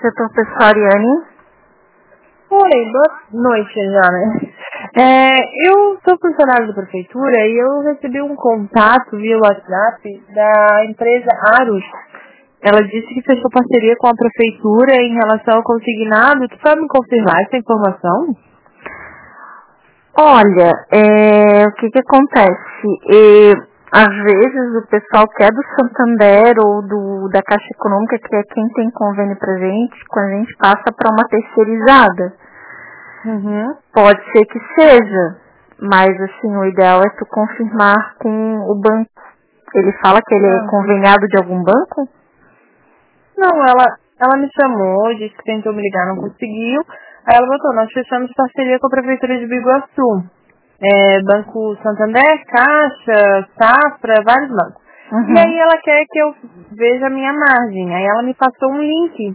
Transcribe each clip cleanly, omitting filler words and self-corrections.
Setor pessoal, Ariane. Oi, boa noite já, né? Eu sou funcionária da prefeitura e eu recebi um contato via WhatsApp da empresa Arus. Ela disse que fechou parceria com a prefeitura em relação ao consignado. Tu sabe me confirmar essa informação? Olha, o que acontece? Às vezes o pessoal que é do Santander ou da Caixa Econômica, que é quem tem convênio pra gente, quando a gente passa para uma terceirizada. Uhum. Pode ser que seja, mas assim, o ideal é tu confirmar com o banco. Ele fala que ele é conveniado de algum banco? Não, ela me chamou, disse que tentou me ligar, não conseguiu. Aí ela botou, nós fechamos parceria com a Prefeitura de Biguaçu. Banco Santander, Caixa, Safra, vários bancos. Uhum. E aí ela quer que eu veja a minha margem. Aí ela me passou um link.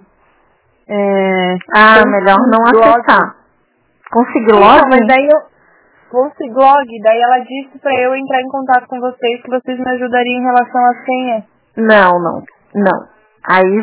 Melhor não acessar. Consegui log? Não, mas daí eu consegui log. Daí ela disse pra eu entrar em contato com vocês, que vocês me ajudariam em relação à senha. Não. Aí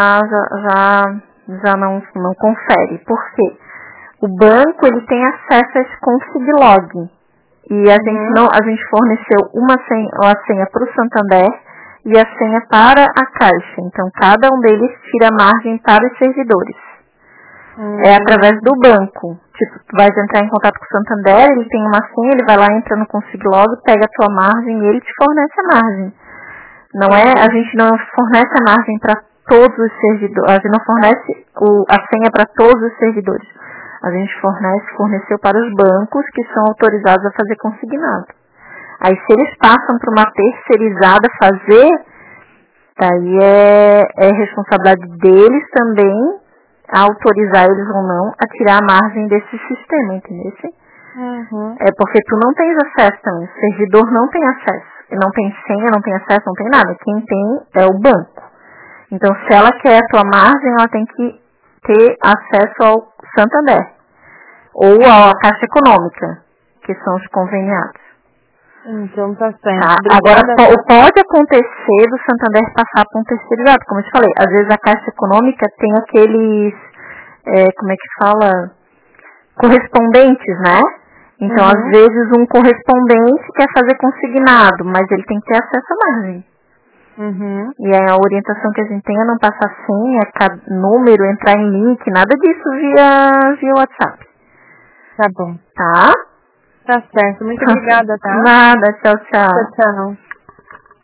já não confere. Por quê? O banco, ele tem acesso a esse Consig Log. E a gente forneceu a senha para o Santander e a senha para a Caixa. Então, cada um deles tira a margem para os servidores. É através do banco. Tipo, tu vais entrar em contato com o Santander, ele tem uma senha, ele vai lá, entra no Consig Log, pega a tua margem e ele te fornece a margem. A gente não fornece a margem para todos os servidores, a gente não fornece a senha para todos os servidores. A gente forneceu para os bancos que são autorizados a fazer consignado. Aí se eles passam para uma terceirizada fazer, daí é responsabilidade deles também a autorizar eles ou não a tirar a margem desse sistema, entendeu? É porque tu não tens acesso também, o servidor não tem acesso. Não tem senha, não tem acesso, não tem nada. Quem tem é o banco. Então, se ela quer a tua margem, ela tem que ter acesso ao Santander. Ou à Caixa Econômica, que são os conveniados. Então, tá certo. Tá? Agora, pode acontecer do Santander passar para um terceirizado. Como eu te falei, às vezes a Caixa Econômica tem aqueles, correspondentes, né? Então, às vezes, um correspondente quer fazer consignado, mas ele tem que ter acesso à margem. E a orientação que a gente tem é não passar senha, número, entrar em link, nada disso via WhatsApp. Tá bom. Tá? Tá certo. Muito obrigada, tá? Nada, tchau. Tchau.